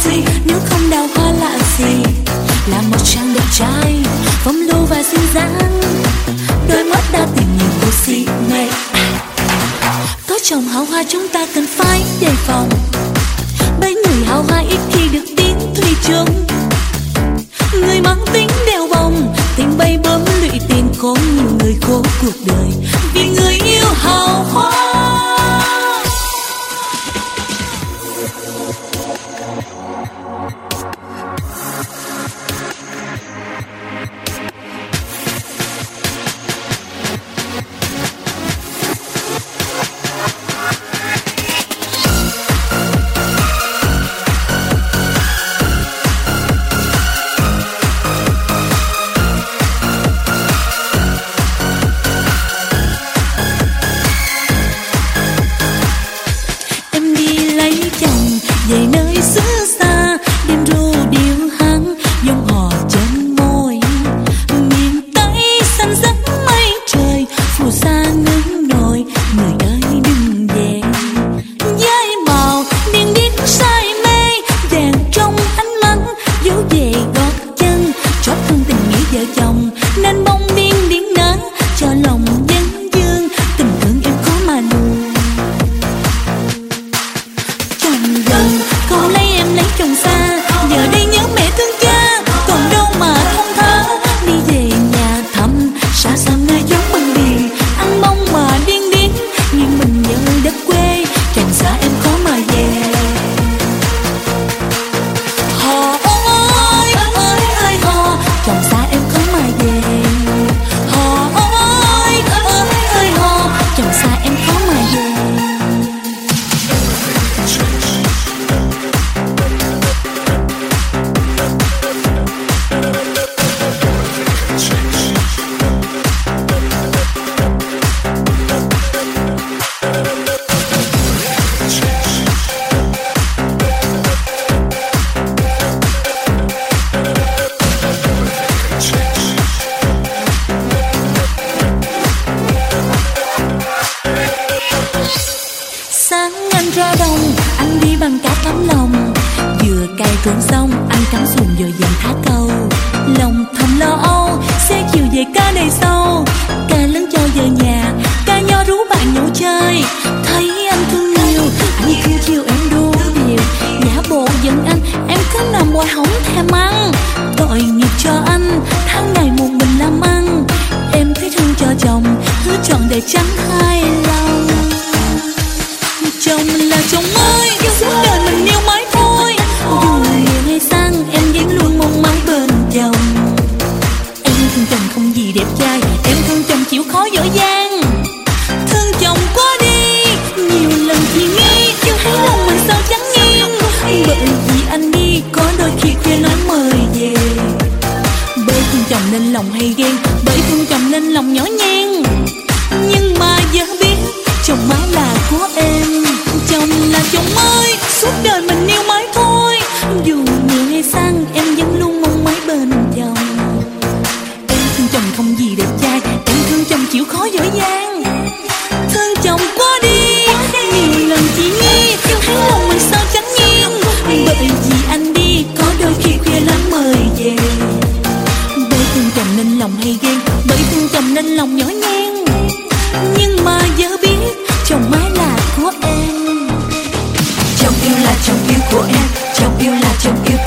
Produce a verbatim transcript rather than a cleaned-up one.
suy, nếu không đào hoa là gì? Là một chàng đẹp trai, phong lưu và duyên dáng, đôi mắt đã tìm nhiều cô si mê. Có chồng hào hoa chúng ta cần phải đề phòng, bởi người hào hoa ít khi được tiếng thủy chung. Người mang tính đeo bồng, tình bay bướm lụy tiền khốn, nhiều người khổ cuộc đời vì người yêu hào hoa. Về nơi xứ xa, đêm ru điệu hát dòng hò trên môi. Miền Tây xanh rắc mây trời, phù sa ngưng nổi, người ơi đừng về. Giấy màu điên điên say mê, đèn trong ánh mắt dấu về gót chân. Trót thương tình nghĩa vợ chồng, nên bông điên điên nở cho lòng dân dương. Tình thương em khó mà nuôi. Câu lấy em lấy chồng xa, giờ đây nhớ mẹ thương cha, còn đâu mà thông thả. Đi về nhà thăm, xa xa nơi giống bằng bì, ăn mong mà điên điên, nhưng mình nhớ đất quê, chồng xa em khó mà về. Hò ơi ơi ơi hò, chồng xa em khó mà về. Hò ơi ơi ơi hò, chồng xa em khó mà về. Sáng anh ra đồng, anh đi bằng cả tấm lòng. Vừa cày ruộng xong, anh cắm xuồng dời dàng thả câu. Lòng thầm lo âu, sẽ chiều về ca đầy sâu. Ca lớn cho về nhà, ca nho rú bạn nhậu chơi. Thấy anh thương nhiều, anh thương chiều em đu điều. Giả bộ giận anh, em cứ nằm ngoài hổng thèm ăn. Tội nghiệp cho anh, tháng ngày một mình làm ăn. Em thấy thương cho chồng, hứa chọn đời trắng hai lòng. Chồng là chồng ơi, suốt đời mình yêu mãi thôi. Dù nghèo hay sang, em vẫn luôn mong mãi bên chồng. Em thương chồng không gì đẹp trai, em thương chồng chịu khó giỏi giang. Thương chồng quá đi, nhiều lần thì nghi, nhưng thấy lòng mình sao chẳng nghiêng. Bởi vì anh đi, có đôi khi khuya nói mời về. Bởi thương chồng nên lòng hay ghen, bởi thương chồng nên lòng nhỏ nhen. Nhưng mà giờ biết, chồng mãi là của em. Chồng là chồng ơi, suốt đời mình yêu mãi thôi. Dù nghèo hay sang, em vẫn luôn mong mãi bên chồng. Em thương chồng không gì đẹp trai, em thương chồng chịu khó giỏi giang. Thương chồng quá đi, nhiều lần chỉ nghi, thấy lòng mình sao chẳng nghiêng. Bởi vì anh đi, có đôi khi khuya lắm mời về. Bởi thương chồng nên lòng hay ghen, bởi thương chồng nên lòng nhỏ nhen. Nhưng mà giờ biết, chồng mãi là của em. Chồng yêu là chồng yêu của em, chồng yêu là chồng yêu